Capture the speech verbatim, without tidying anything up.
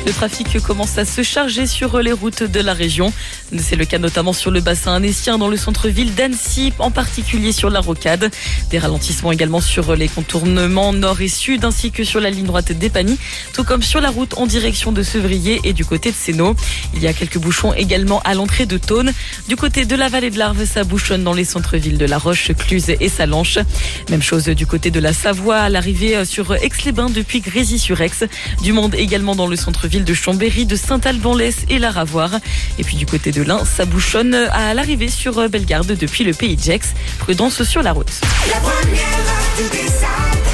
Le trafic commence à se charger sur les routes de la région. C'est le cas notamment sur le bassin annécien dans le centre-ville d'Annecy, en particulier sur la rocade. Des ralentissements également sur les contournements nord et sud ainsi que sur la ligne droite d'Épagny, tout comme sur la route en direction de Sevrier et du côté de Sénaux. Il y a quelques bouchons également à l'entrée de Thônes. Du côté de la vallée de l'Arve, ça bouchonne dans les centres-villes de La Roche, Cluse et Sallanches. Même chose du côté de la Savoie à l'arrivée sur Aix-les-Bains depuis Grésy-sur-Aix. Du monde également dans le centre-ville de Chambéry, de Saint-Alban-l'Ès et la Ravoir. Et puis du côté de l'Ain, ça bouchonne à l'arrivée sur Bellegarde depuis le Pays de Gex. Prudence sur la route. La première du